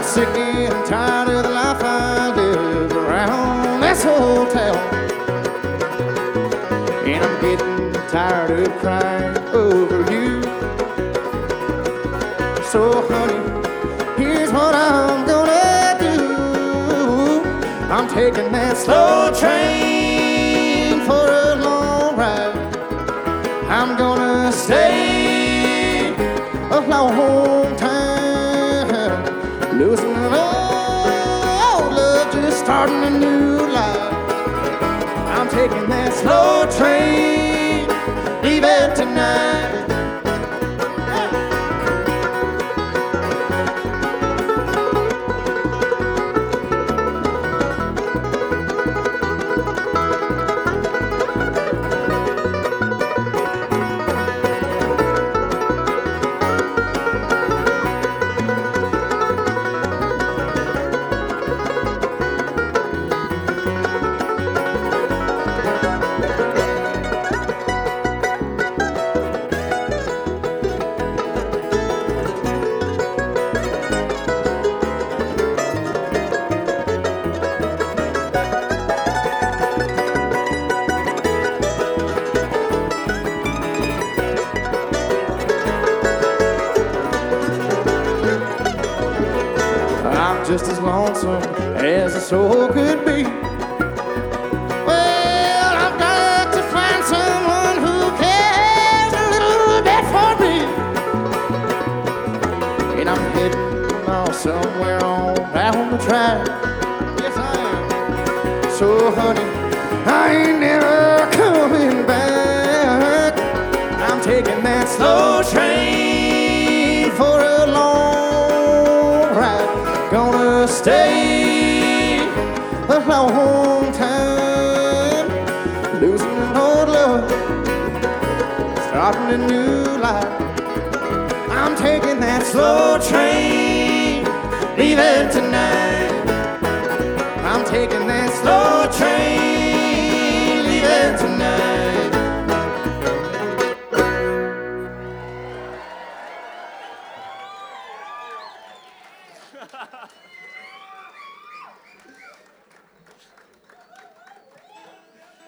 sick and tired of the life I live around this hotel. And I'm getting tired of crying over you. So honey, here's what I'm gonna do. I'm taking that slow train for a long ride. I'm gonna stay a long time, losing old love, just starting a new life. I'm taking that slow train, leaving tonight. I'm just as lonesome as a soul could be. Well, I've got to find someone who cares a little bit for me. And I'm heading off somewhere on down the track. Yes, I am. So, honey, I ain't never coming back. I'm taking that slow train for a long ride. Gonna stay a long time, losing old love, starting a new life. I'm taking that slow train, leaving tonight. I'm taking that slow train.